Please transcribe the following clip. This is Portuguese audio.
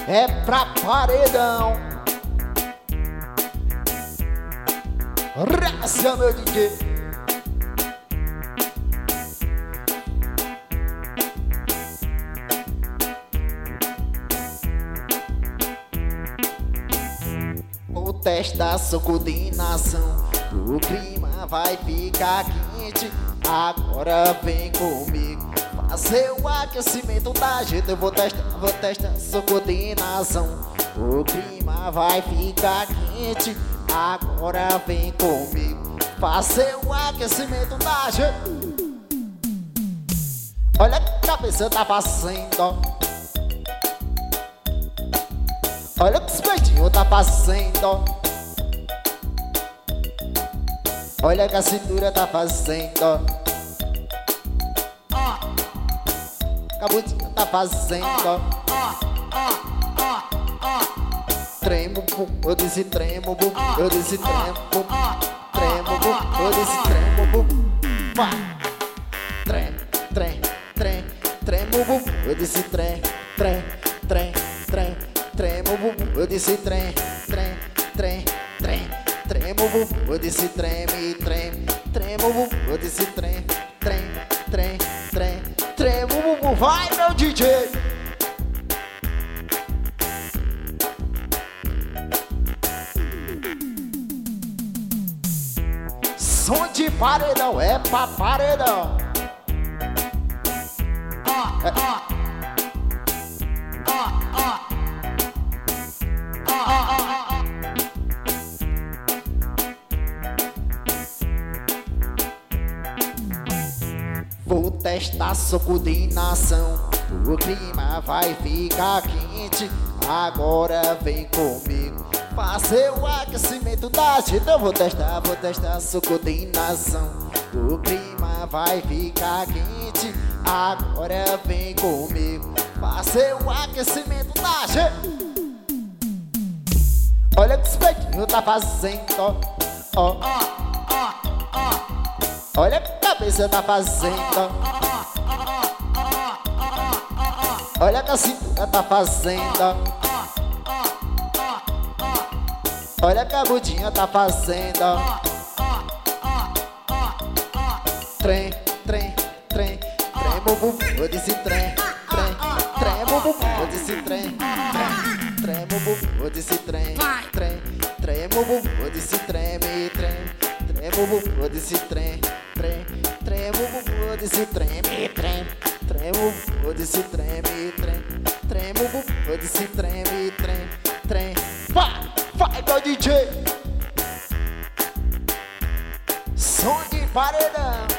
é pra paredão. Raça, meu DJ. Vou testar sua coordenação, o clima vai ficar quente. Agora vem comigo fazer o aquecimento da gente. Eu vou testar sua coordenação, o clima vai ficar quente. Agora vem comigo fazer o aquecimento da gente. Olha o que a cabeça tá fazendo, olha o que esse peitinho tá fazendo, olha o que a cintura tá fazendo, a bundinha tá fazendo. Tremo, bum, eu disse tremo, bum, eu disse tremo, bum, tremo, bum, eu disse tremo, bum, vai. Tremo, bum, eu disse tremo, bum, eu disse tremo, bum, eu disse tremo, bum, eu disse tremo, bum, vai meu DJ. Som de paredão é pra paredão. Vou testar sua coordenação, o clima vai ficar quente. Agora vem comigo fazer o aquecimento da gente. Eu vou testar sua coordenação, o clima vai ficar quente. Agora vem comigo fazer o aquecimento da gente. Olha o que esse peitinho tá fazendo, ó. Olha o que a cabeça tá fazendo, olha o que a cintura tá fazendo, olha o que a bundinha tá fazendo. Tremo, bum, eu disse tremo, bum, eu disse tremo, bum, eu disse tremo, bum, eu disse tremo, bum, eu disse tremo, bum, eu disse tremo, eu disse tremo, bum, eu disse vai meu DJ. Som de paredão.